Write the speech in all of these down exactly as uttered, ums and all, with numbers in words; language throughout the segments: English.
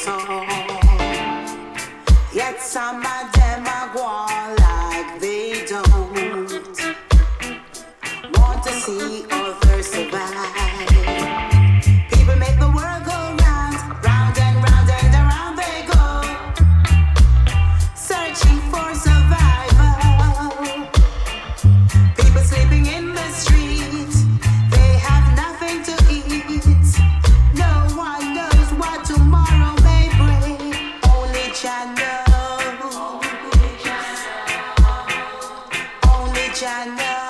soul. Yet some of them are go like they don't want to see others survive. People make the world go round, round and round and around they go, searching for survival. People sleeping in the street, they have nothing to eat. No one knows what tomorrow may bring. Only Jah knows. Only Jah knows.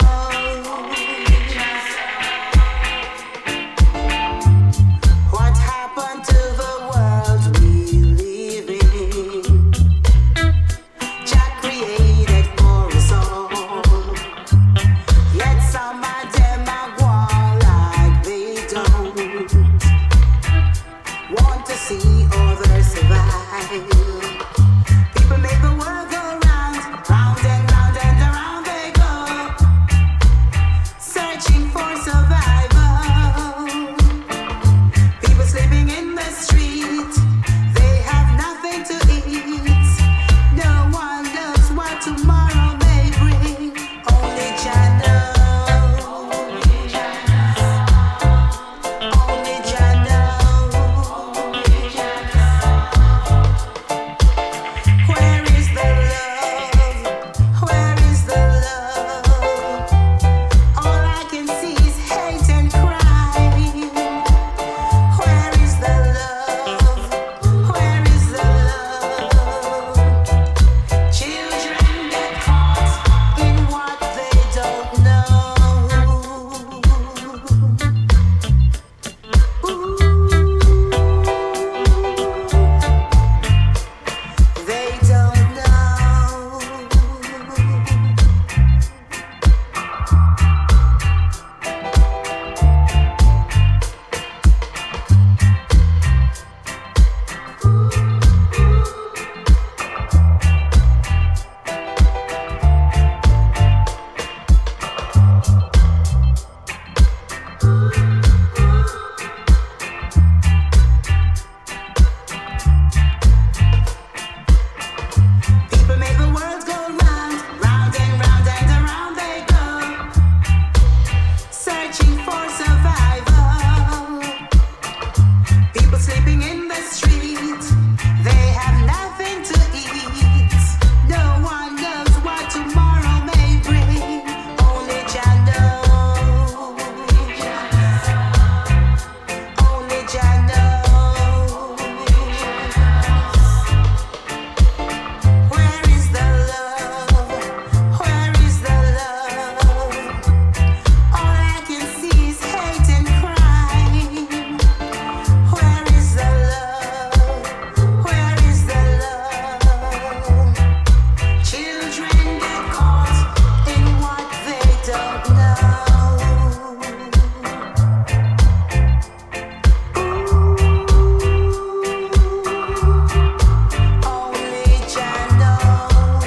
What happened to the world we live in? Jah created for us all. Yet some of them are go like they don't want to see others survive. People make the world go round, round and round and around they go, searching for survival. People sleeping in the street, they have nothing to eat. No one knows what tomorrow may bring. Only Jah knows. Only Jah knows. Where is the love? Where is the love? All I can see is hate and crime. Where is the love? Where is the love? Children get caught in what they don't know. Ooh. They don't know. People make the world go round, round and round and around they go, searching for survival. People sleeping in the street, they have nothing to eat. No one knows what tomorrow may bring. Only Jah knows. Only Jah knows. Where is the love? Where is the love? All I can see is hate and crime. Where is the love? Where is the love? Children get caught in what they don't know. Only Jah knows.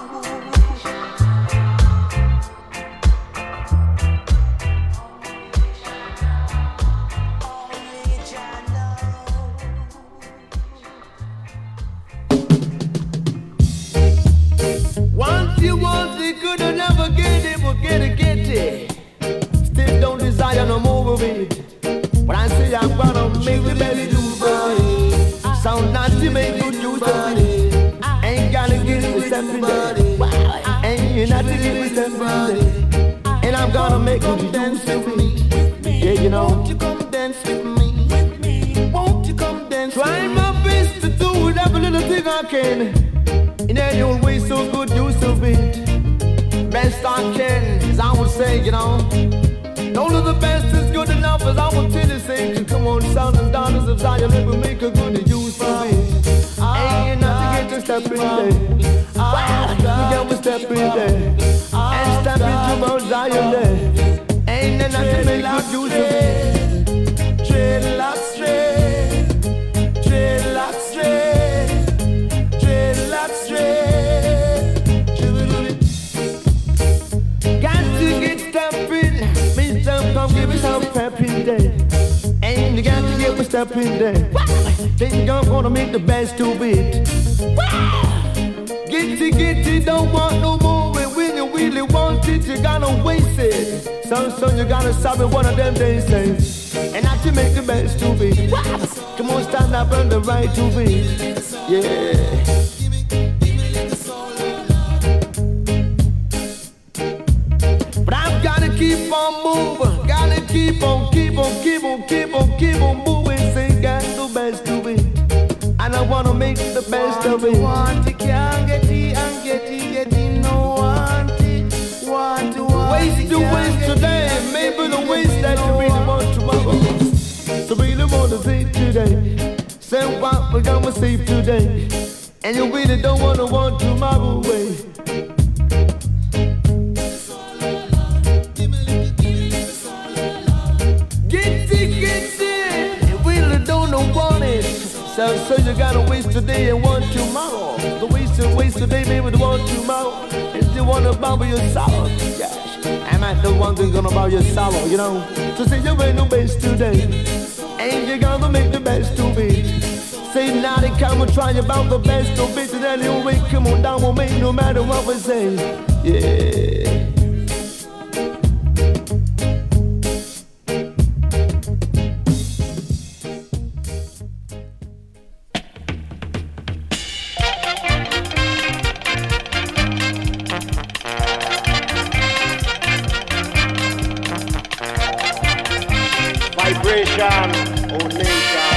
Only Jah knows. Once you want it, could you never get it, but get it, get it. Still don't desire no more of it. But I say I'm gonna make the belly do body. Sound nasty, make good use of it. Ain't gotta get it with stepping there. Ain't not to get it stepping there. And I'm gonna make you dance with me. Yeah, you know. Won't you come dance with me? Won't you come dance with me? Try my best to do every little thing I can. In any old way, so good use of it. Best I can, as I would say, you know. All of the best is good enough, as I would tell you, say, come on, sons and daughters of Zion, let me make a good use of it. Ain't nothing get to step in there. Wow, you got to step in there. And step into Mount Zion there. Ain't nothing to make good use of it. Dreadlock straight, dreadlock straight, dreadlock straight. Got to get stepping, Mister Come give me some pep in there. Ain't you got to get me stepping there. Then you're gonna make the best of it. Get it, get it, don't want no more. And when you really want it, you gotta waste it. So, so you gotta stop it one of them days, and not to make the best of it. Come on, stand up and the right to it. Yeah. But I've gotta keep on moving, gotta keep on, keep on, keep on, keep on, keep on moving. Say, got the best of it. And I wanna make the best want of it. Want it, can't get it, and get it, get it, no want it. Want to want waste it, to waste today, maybe the waste that you really want tomorrow. So really want to save today. Say what we're gonna save today. And you really don't wanna want tomorrow away. Get it, get it. You really don't know want it. So, so you gotta waste today and want tomorrow. The waste to waste today, maybe the want tomorrow. And you wanna bubble your sorrow. Yeah. I'm not the one thing gonna about your sorrow, you know. So say you ain't no best today. And you gonna make the best of it. Say now they come and try about the best of it. And then you'll wait, come on down with me no matter what we say. Yeah. Vibration, oh nation.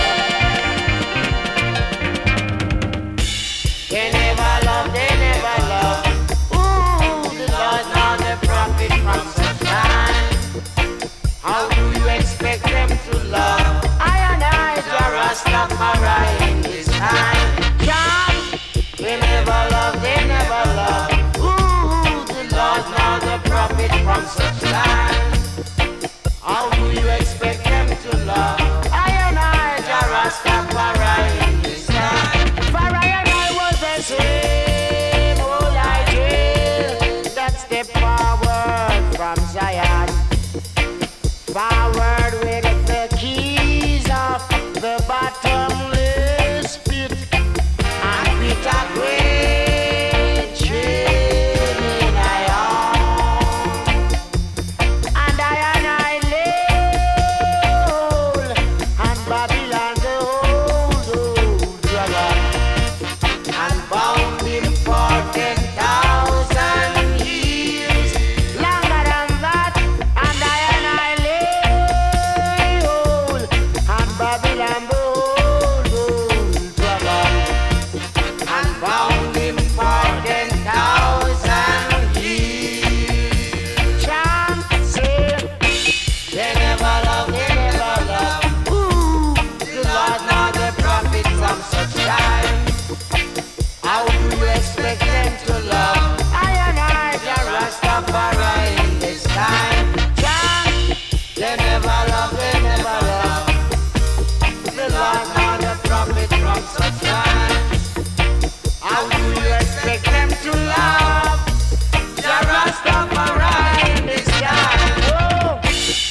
They never love, they never love. Ooh, the Lord not the prophet from such time. How do you expect them to love? I and I, Jah Rastafari in this time. Jah, they never love, they never love. Ooh, the Lord not the prophet from such time. How do you expect them to love? I and I, Jah Rastafari in this time. For I and I was the same old idea that step forward from Zion. Forward with the keys of the bottomless pit. And with a great chain in my arm. And I and I and Babylon the old, old dragon, and bound him for ten thousand years. Longer than that, and I and I lay hold, and Babylon the old, old dragon, and bound him for ten thousand years. Chant say, they never love, they never love. The Lord not the prophet from such time. How do you expect them to love? I and I, Jah Rastafari in this time. Jah, they never love, they never love. The Lord not the prophet from such time. How do you expect them to love? Jah Rastafari in this time. Oh.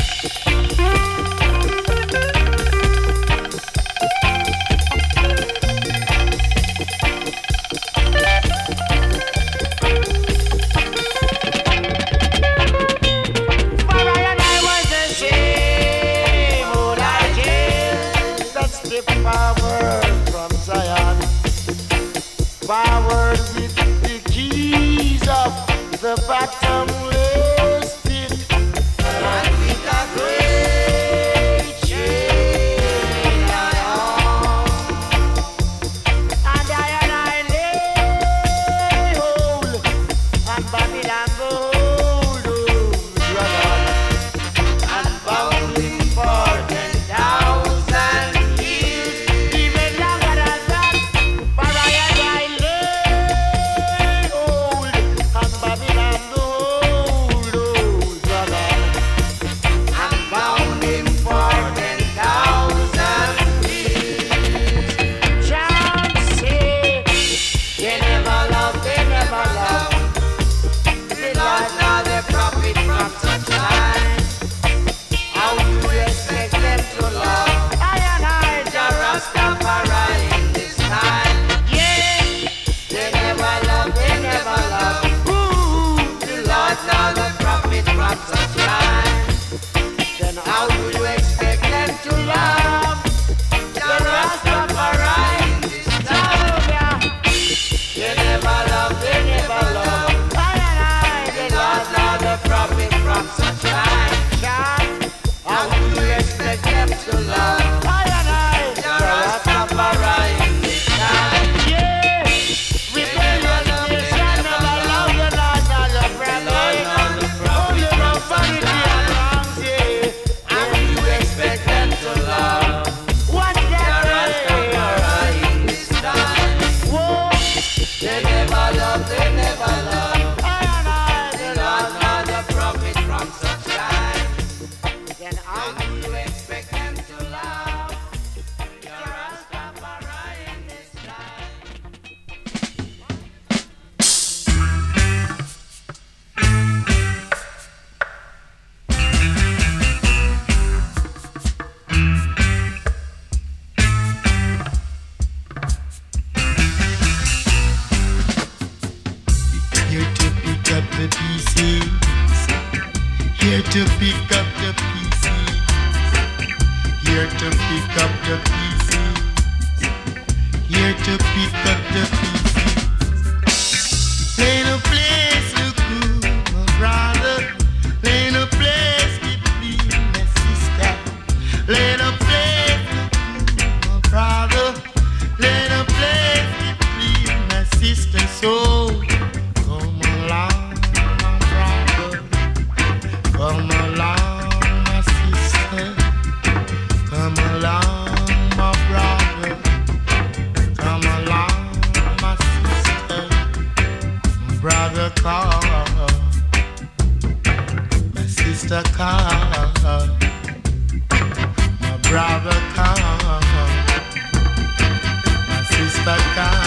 Forward from Zion, forward with the keys of the bottomless pit, and with a great chain in my arm, and I and I lay hold, and Babylon the old, old dragon, and bound him for ten thousand. Babylon, pick up the pieces. Ain't no place look good, my brother. Ain't no place keep clean, my sister. Ain't no place look good, my brother. Ain't no place keep clean, my sister. So come along, my brother. Come along, my sister. Come along, my brother. Come along, my sister. My brother call. My sister call. My brother call. My sister call.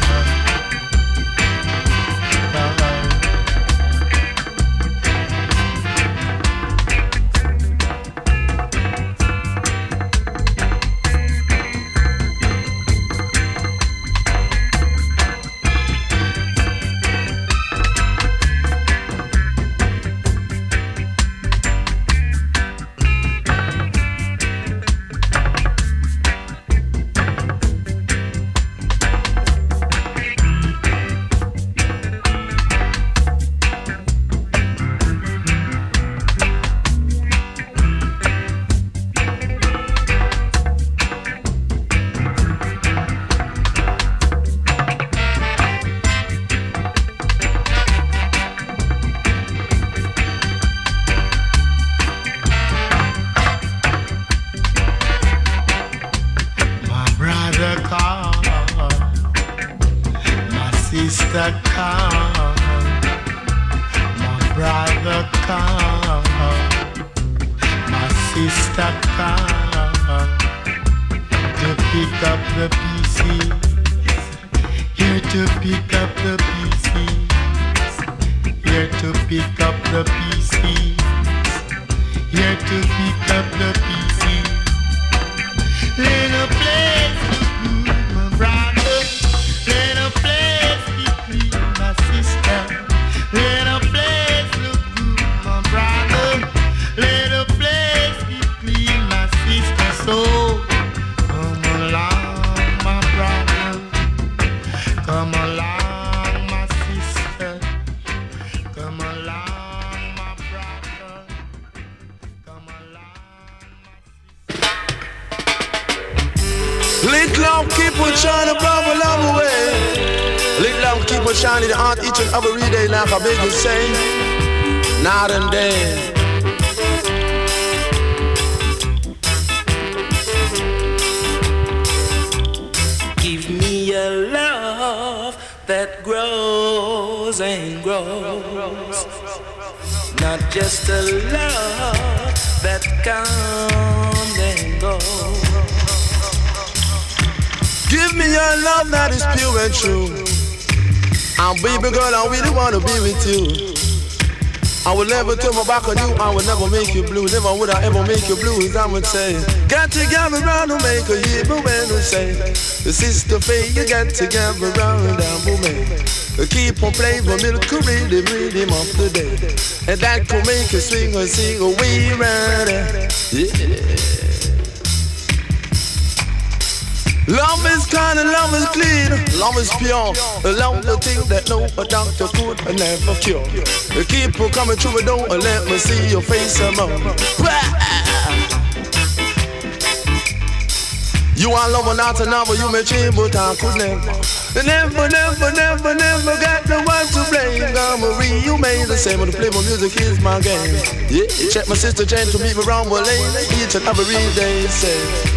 Never turn my back on you, I would never make you blue. Never would I ever make you blues, I would say. Got to gather round to make a year, but when we say the sister Faye, you got to gather round and woman. Keep on playing for milk, rhythm, rhythm of the day. And that could make you swing or sing away round it. Yeah. Love is kind and love is clean, love is pure. Love the thing that no a doctor could never cure. Keep on coming through the door and let me see your face a more. You are love or not another, you may change, but I could never. Never, never, never, never got no one to blame. God, Marie, you made the same, but to play my music is my game. Yeah, check my sister Jane to meet me around with lane. Each and every day, say.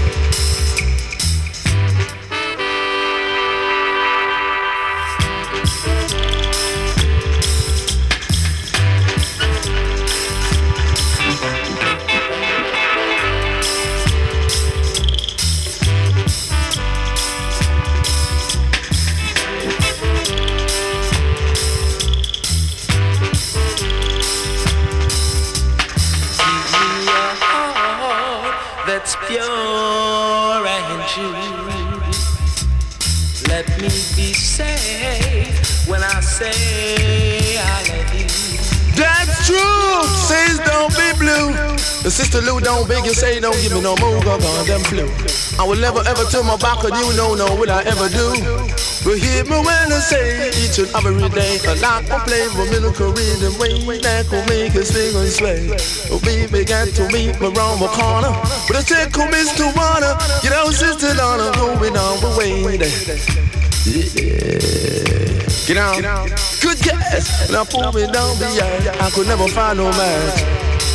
Pure and true. Let me be safe when I say I love you. That's true. Says don't be blue. The sister Lou don't beg you, say don't give me no more, cause I'm them flu. I will never ever turn my back on you, no, no, will I ever do. But hear me when I say each and every day, a lot of play for me to read the way that will make us swing and sway. Oh baby, got to meet me round the corner. But I take a Mister Wanna, you know, sister Donna, going on the way there. Yeah. Get out, good guess. Now pull me down the air. I could never find no match.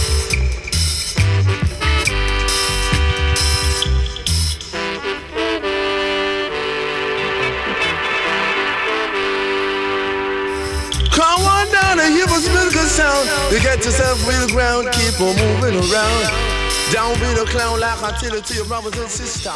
Come on down and hear a musical sound. You get yourself real ground, keep on moving around. Don't be the clown like I tell it to your brothers and sisters.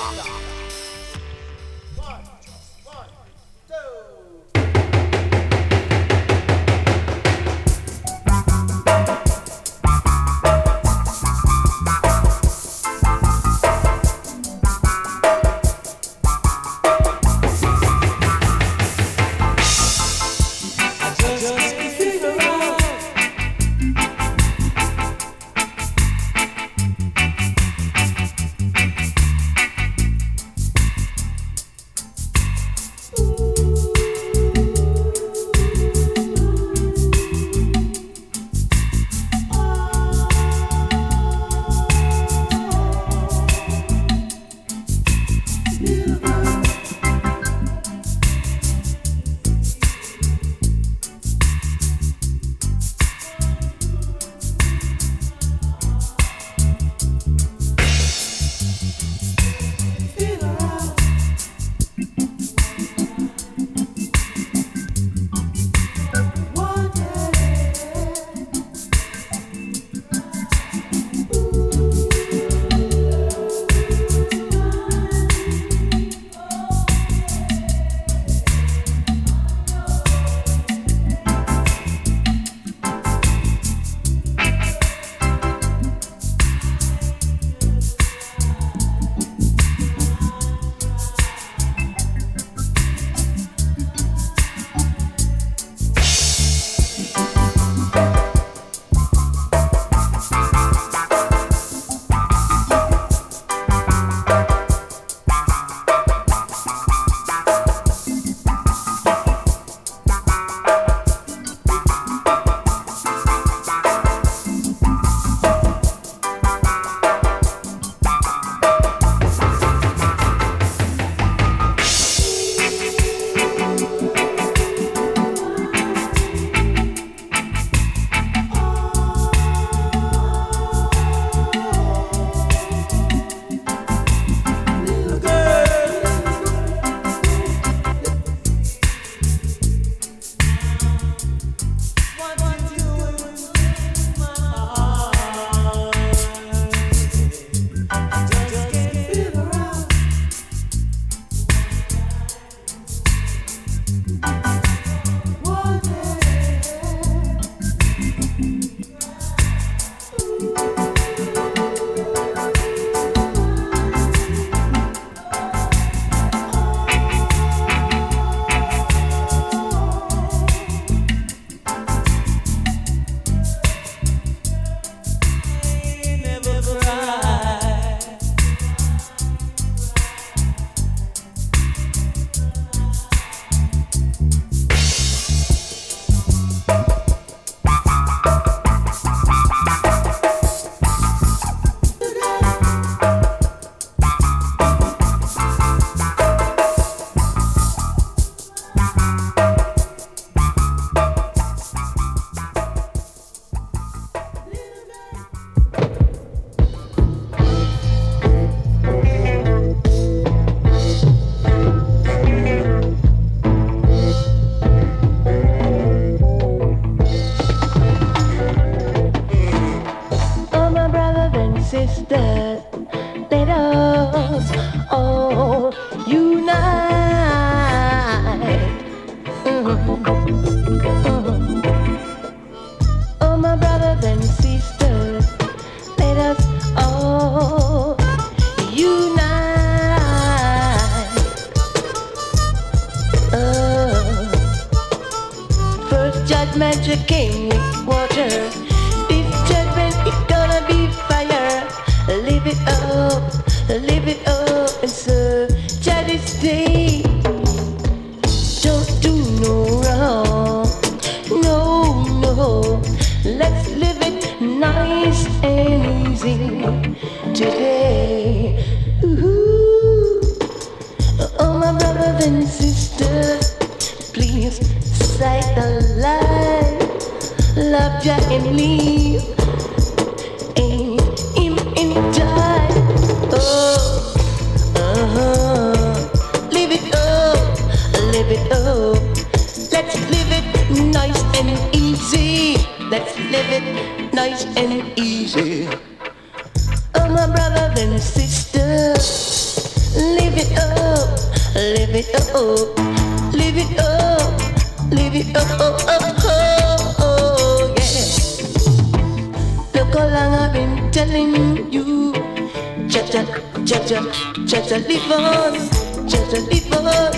Magic king, what water. This judgment is gonna be fire. Live it up, live it up and serve Jah this day. Don't do no wrong, no, no. Let's live it nice and easy today. Ooh. Oh, my brothers and sisters, please sight the light. Love Jah and leave. Ain't him in time. Oh, uh-huh. Live it up, live it up. Let's live it nice and easy. Let's live it nice and easy. Oh, my brothers and sisters, live it up, live it up, live it up, live it up, oh, oh, oh, oh, yeah. Look how long I've been telling you, Jah-Jah, Jah-Jah, Jah-Jah, live on, Jah-Jah, live on.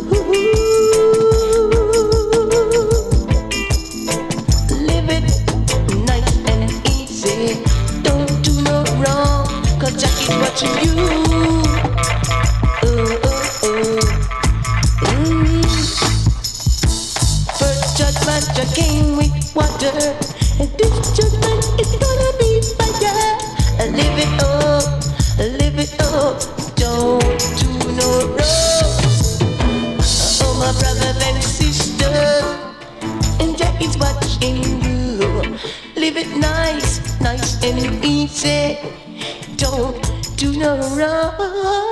Ooh. Live it nice and easy. Don't do no wrong, 'cause Jah is watching you. Oh, oh, oh. Mm. First judgment Jah came with water, and this judgment is gonna be fire. Live it up, live it up. Don't do no wrong. Oh, my brothers and sisters, and Jah is watching you. Live it nice, nice and easy. Don't do no wrong.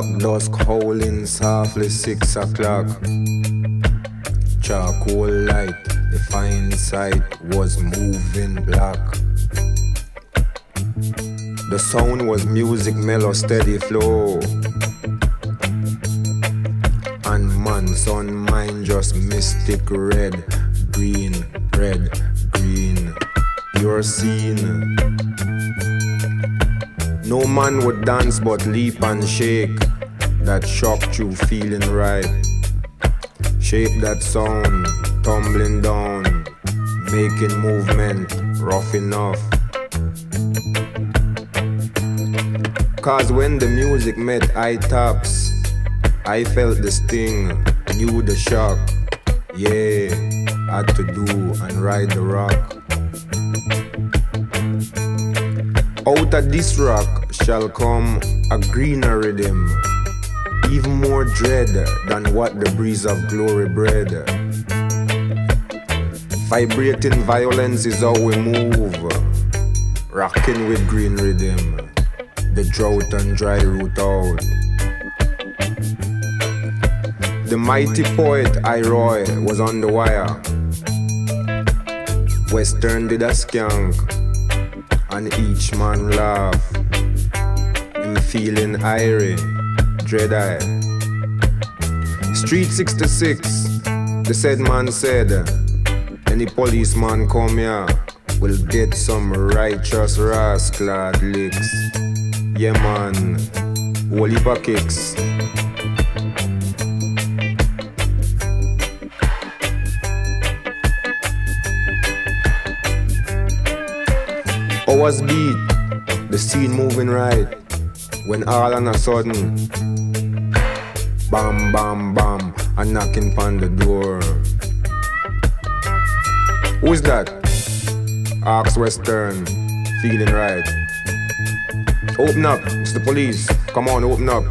black dusk howling softly six o'clock. Charcoal light, the fine sight was moving black. The sound was music, mellow, steady flow. And man's on mind just mystic red, green, red, green. You're seen. No man would dance but leap and shake. That shocked you feeling right. Shape that sound, tumbling down, making movement rough enough. Cause when the music met eye taps, I felt the sting, knew the shock. Yeah, had to do and ride the rock. Out of this rock shall come a greener rhythm, even more dread than what the breeze of glory bred. Vibrating violence is how we move, rocking with green rhythm, the drought and dry root out. The mighty poet Iroy was on the wire. Western did a skank, and each man laugh. Him feeling irie, dread eye. Street sixty-six, the said man said, any policeman come here will get some righteous rascal licks. Yeah man, whole heap of kicks. Hours beat, the scene moving right, when all on a sudden, bam, bam, bam, a knocking on the door. Who's that? Ask Western, feeling right. Open up, it's the police. Come on, open up.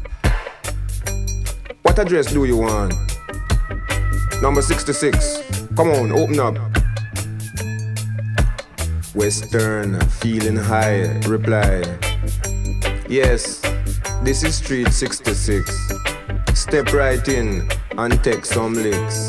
What address do you want? Number sixty-six. Come on, open up. Western, feeling high, reply. Yes, this is Street sixty-six. Step right in and take some licks.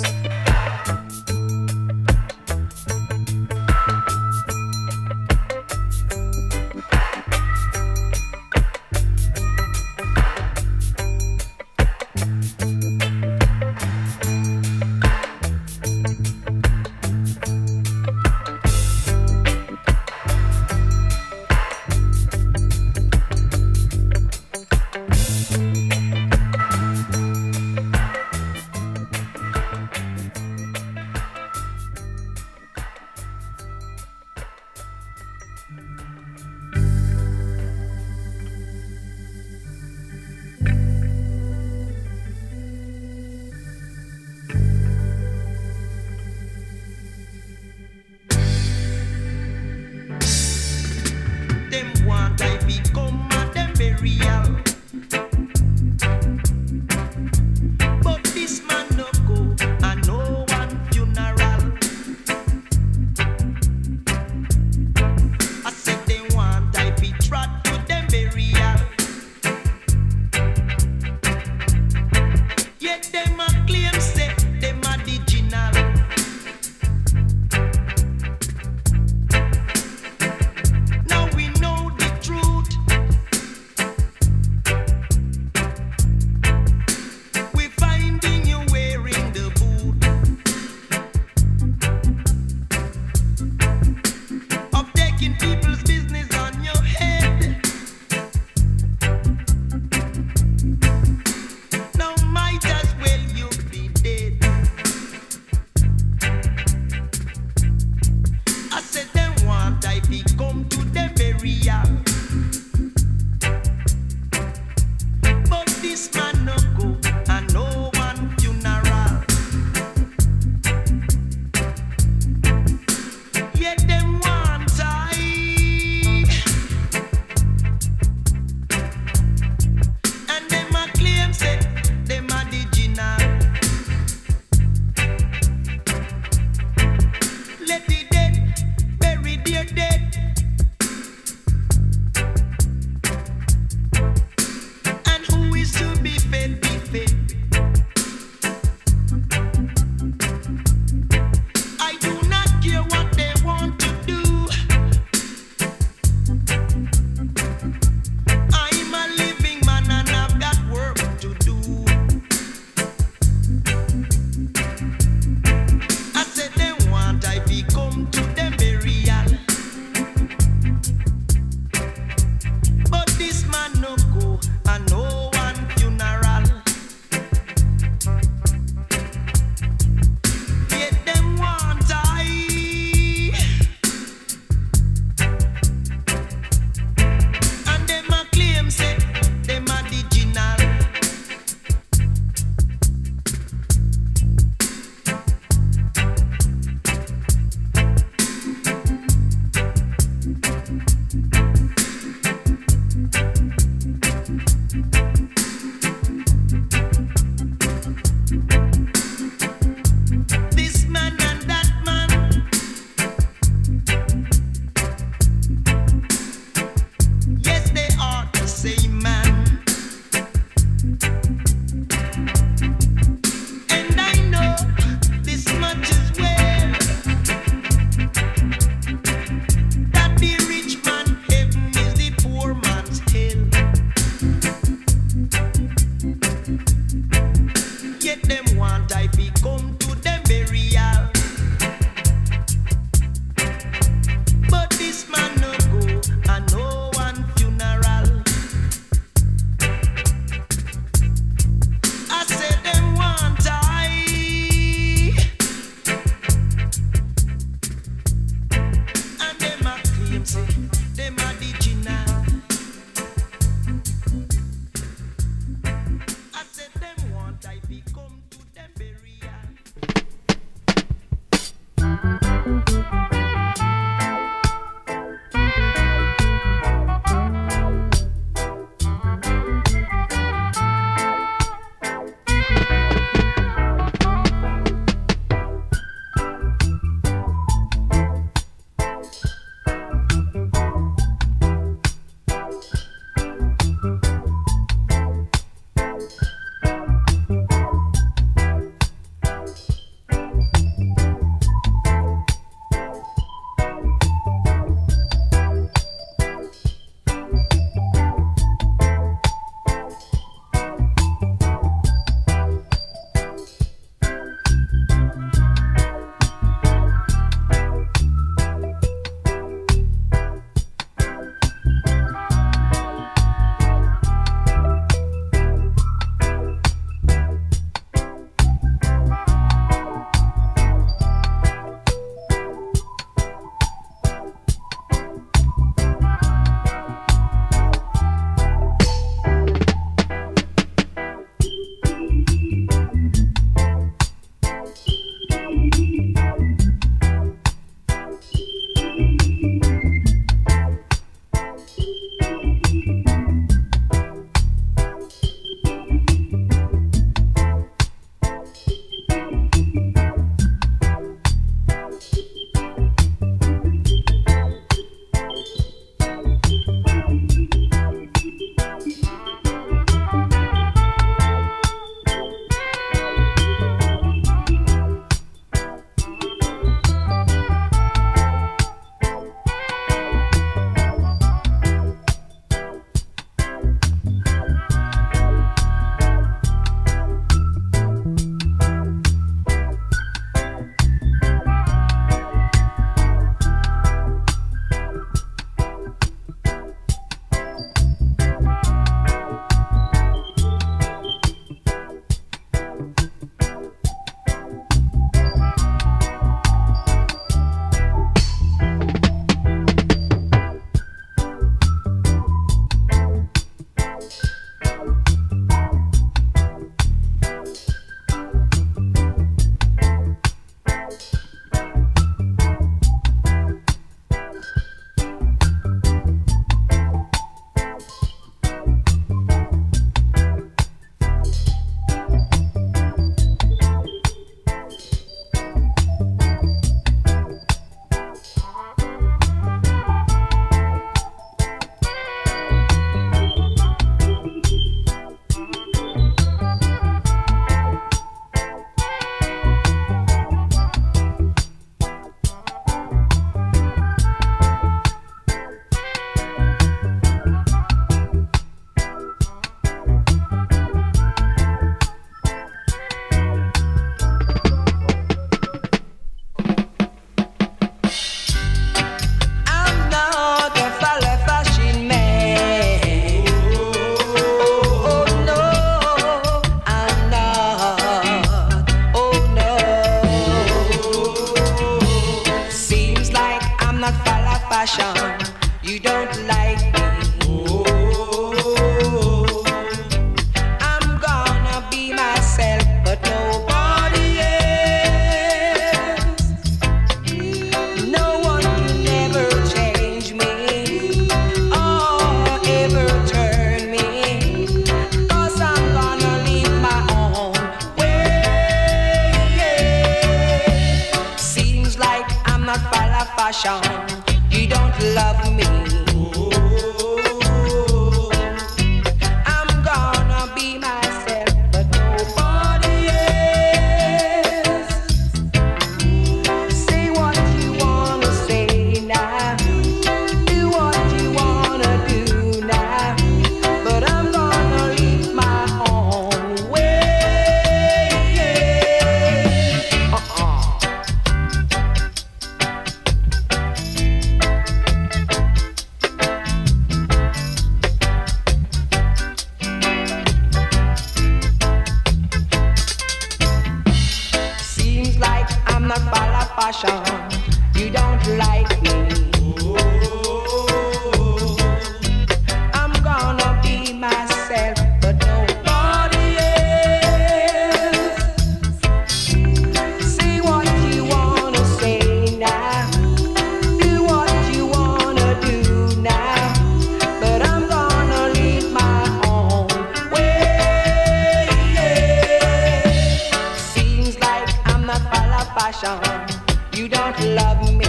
Yet them want I be come to them burial. But this man no go and no one funeral. I said them want I, and them a claim say them a the original. I said them want I be come to them burial. passion. You don't love me. I'm gonna be myself, but nobody else. Say what you wanna say now. Do what you wanna do now. But I'm gonna leave my own way. fashion. You don't like me. I'm gonna be myself, but nobody else. Say what you wanna say now. Do what you wanna do now. But I'm gonna leave my own way. Seems like I'm not full of passion. You don't love me.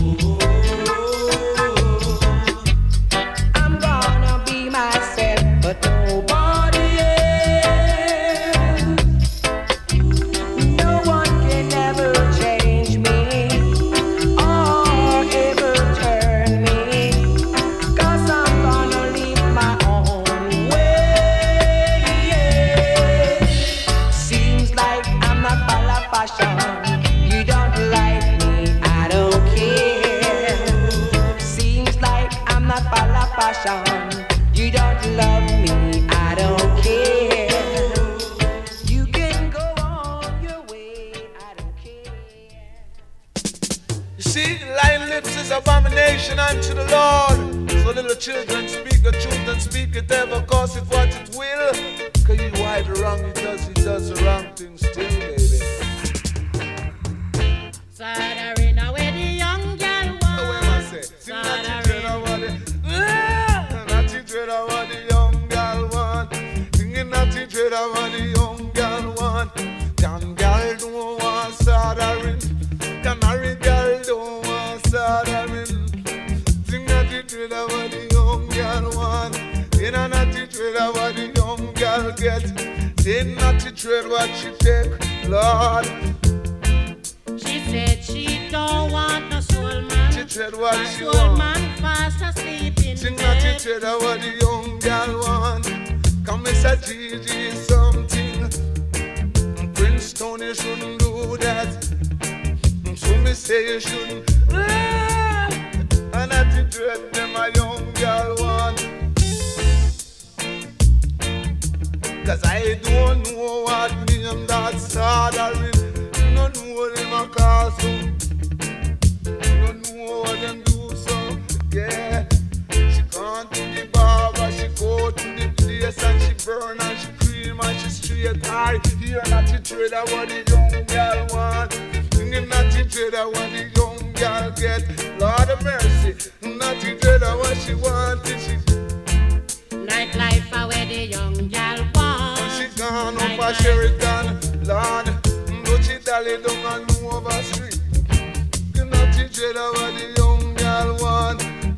I'm gonna be myself, but nobody else. No one can ever change me or ever turn me, 'cause I'm gonna leave my own way. Seems like I'm not full of passion. You don't like me, I don't care. Seems like I'm not full of passion. You don't love me, I don't care. You can go on your way, I don't care. You see, lying lips is abomination unto the Lord. So little children speak the truth and speak it ever, cause it what it will. Cause you why the wrong he does, he does the wrong thing still, baby. Sadarina where the young girl was. Oh, where am I say? Sing that you dread of what the Ah, that you dread of what the young girl want. Singing that you dread of what the young girl want. Young girl don't want soldering. Canary girl don't want soldering. Sing that you dread of what the young girl want. Then not you dread of what the young girl get. Then not you dread what she take, Lord. She said she don't want no soul man. She dread what A she soul want. man fast asleep in Sing that you bed. dread of what the young girl want. Come Miss a Gigi something. Prince Tony shouldn't do that. So me say you shouldn't. Ah, and that you dread them a young girl want. Cause I don't know what name that soldering. No know what them a call so. No know what them do so. Yeah. She gone to the barber, she go to the place and she burn and she cream and she straight. I hear not the trader what the young girl want. Singing not the trader what the young girl get. Lord of mercy, not the trader what she want. She Nightlife are where the young girl want. she gone up a Sheraton, Lord. But she dally down and move over street. Not the trader what the young girl want.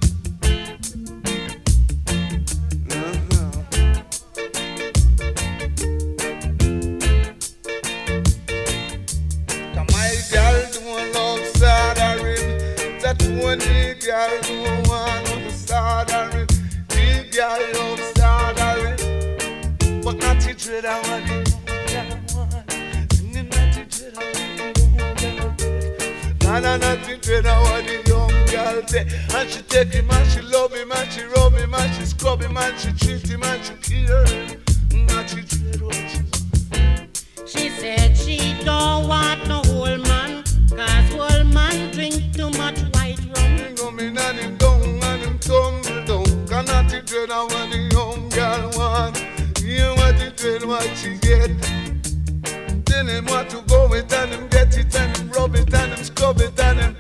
One girl don't want no soldering. The girl love soldering, but not the dread of what the young girl want. Singing not the dread of what the young girl take. Nah, nah, not the dread of what the young girl take. And she take him and she love him and she rub him and she scrub him and she treat him and she care him. Not the dread what she want. She said she don't want no old man, 'cause old man drink too much white rum. Coming and him down and him tumble down. Cannot the dread of what the young girl want. Hear what the dread what she get. Tell him what to go with and him get it and him rub it and him scrub it and him.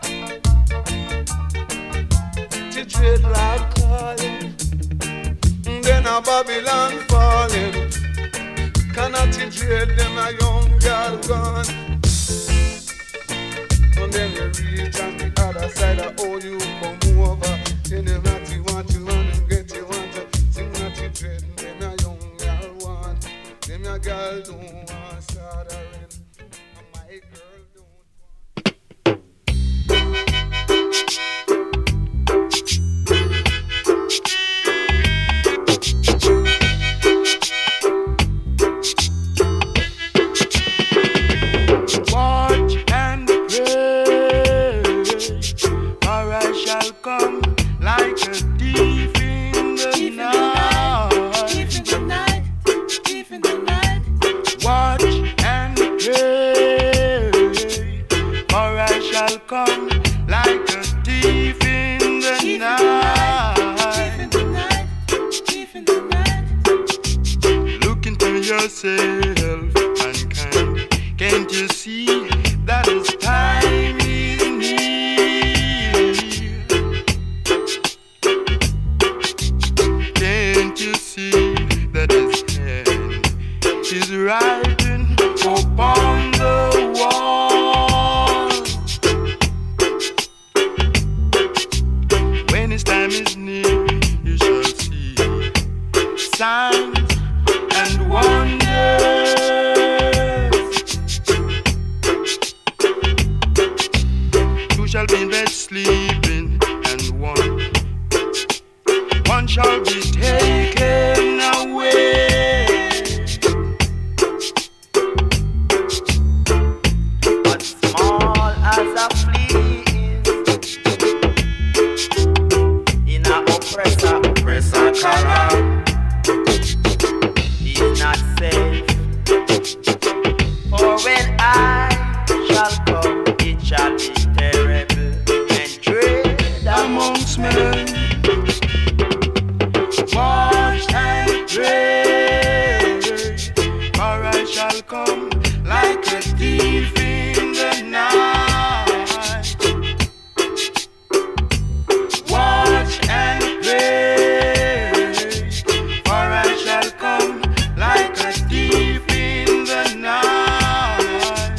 The dread like calling. Then a Babylon falling. Cannot the dread them a young girl gone. And then we reach on the other side of oh you come over. Tell them that you want you and them get you want to. Sing that you dread them a young girl want. Them a girl don't want soldering. And my girl don't want. Watch and pray. when I shall come, it shall be terrible and dread amongst men. Watch and pray, for I shall come like a thief in the night. Watch and pray, for I shall come like a thief in the night.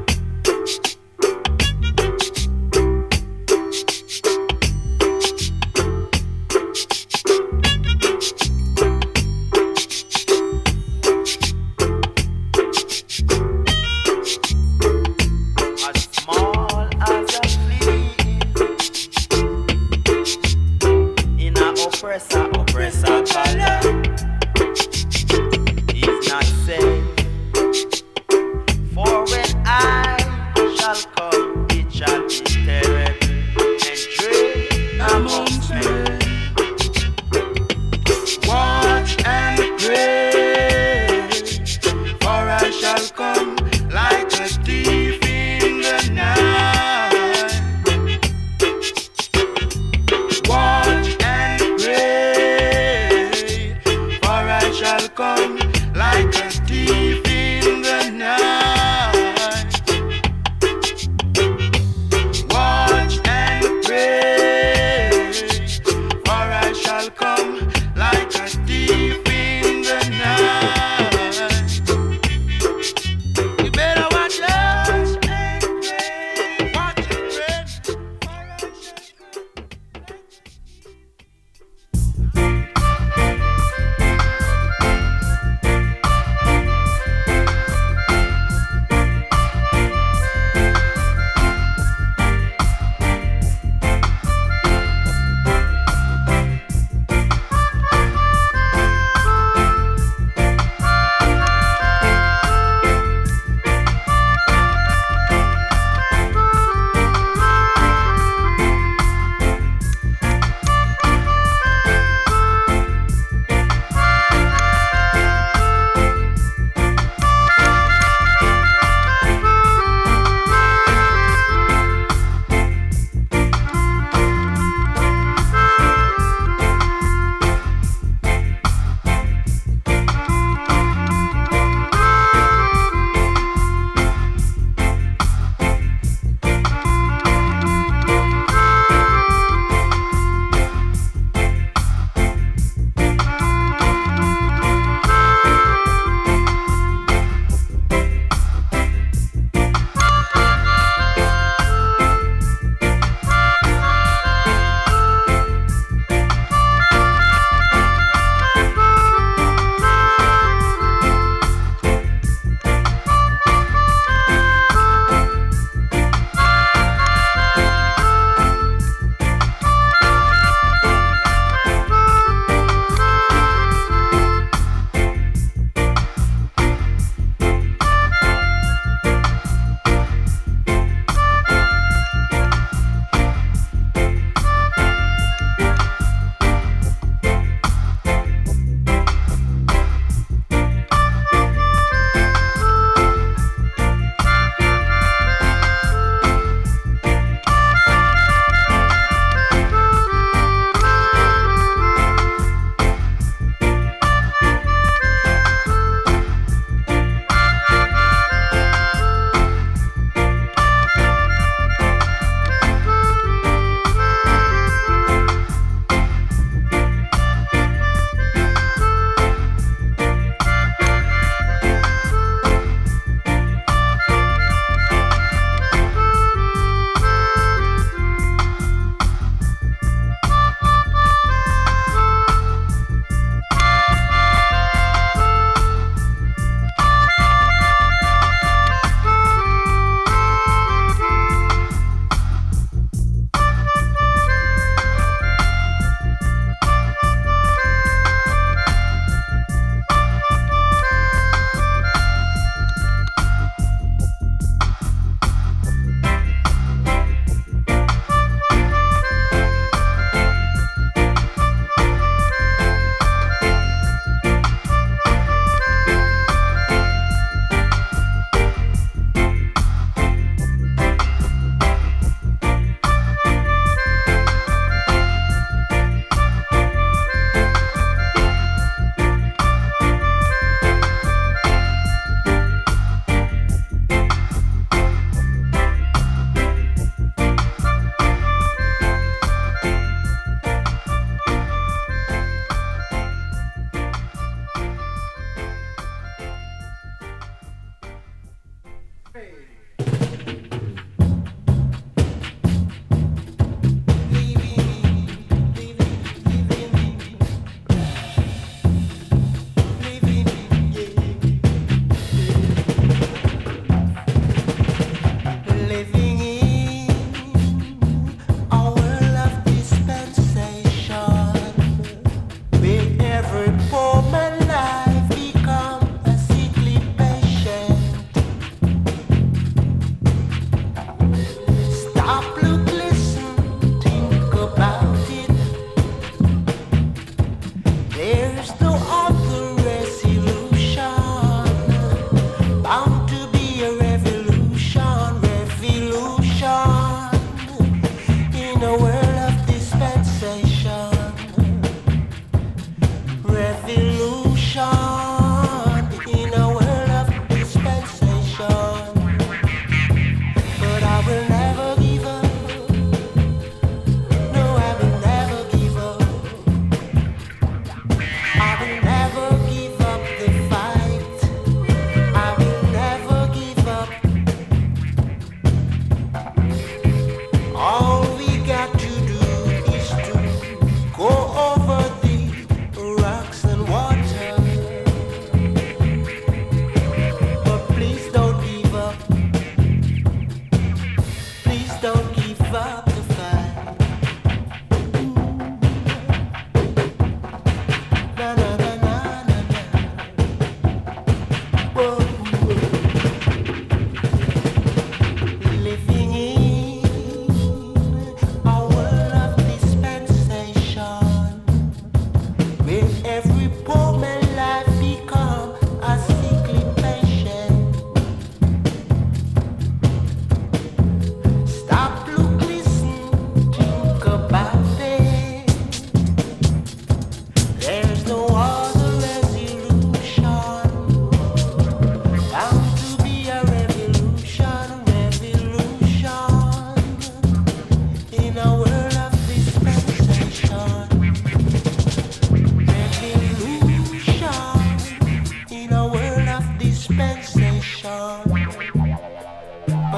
As small as a flea in a oppressor, oppressor color is not safe. For when I shall come, it shall be terrible and dread amongst men. Watch and pray, for I shall come like a thief in the night. Watch and pray, for I shall come like a thief in the night.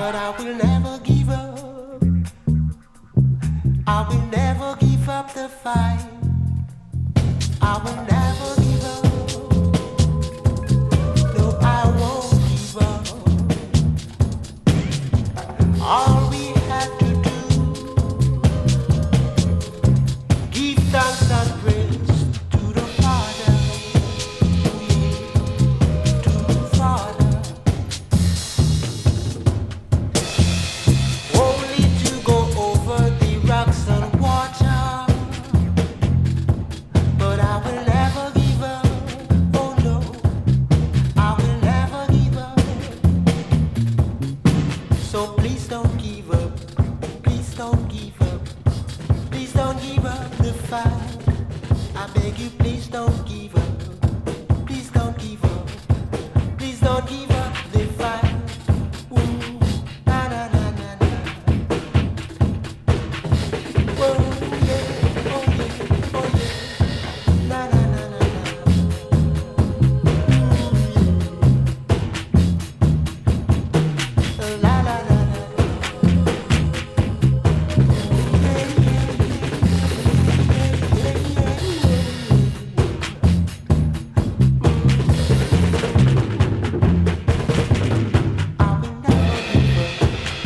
but I will never give up. I will never give up the fight. I will never give up. No, I won't give up. All we have to do, give thanks and praise to the Father, to the Father. Only to go over the rocks and water, but I will never give up. Oh no, I will never give up. So please don't give up. Please don't give up. Please don't give up the fight. I beg you, please don't give up. Please don't give up. Please don't give up the fight. Ooh, na na na na na. Oh yeah, oh yeah, oh yeah. Na na na na na. Ooh, la la la la. Yeah, yeah, yeah, yeah, yeah, yeah. I will never give up.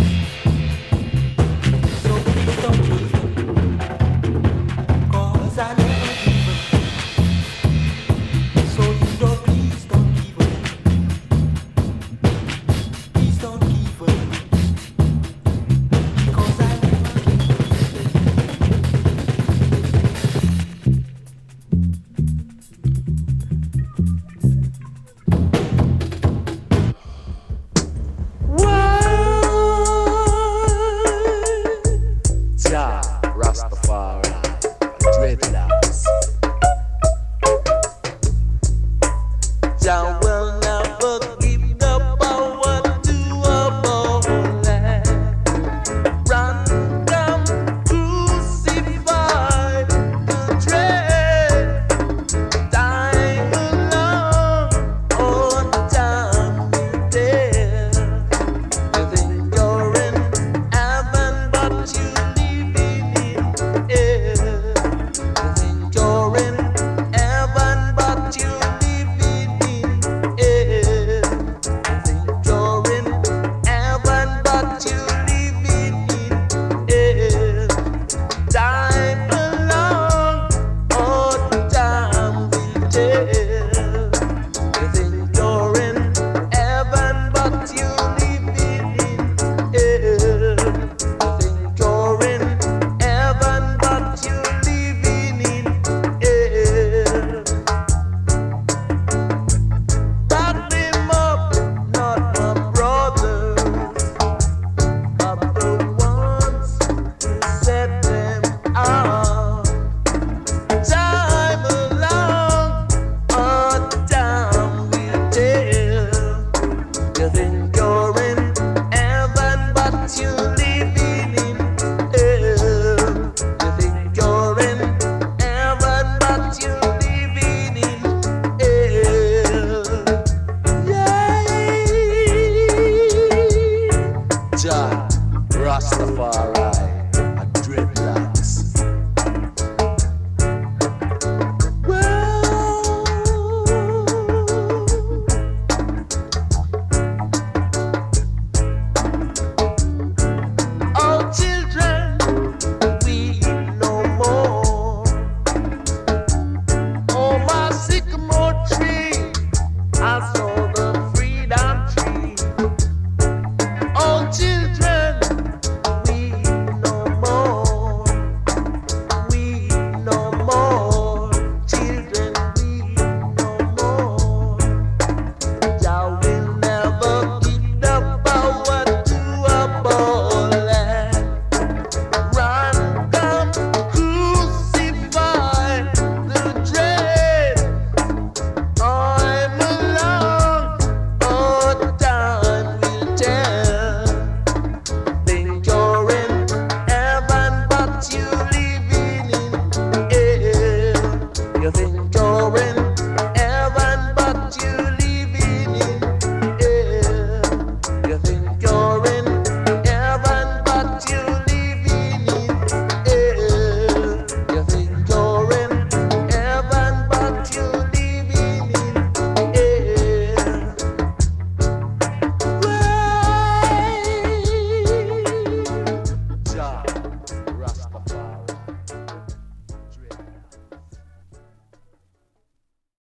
So please don't give up. 'Cause I never give up. So you don't, please don't give up. Please don't give up. Because I never give up. Jah Rastafari, dreadlocks. Jah will never give the power to a bowler. Random crucified the dread. Dying alone, oh, time will tell. You think you're in heaven, but you living in hell. You think you're in heaven, but you living in hell. You think you're in heaven, but you living in hell. Time alone, oh, time will tell. You think you're in heaven, but you living in hell. You think you're in heaven, but you living in hell. Back them up, not my brothers, but the ones who set them out. Time alone, oh, time will tell. You think you're in heaven, but you living in hell. You think you're in heaven, but you living in hell. Yeah. Jah Rastafari.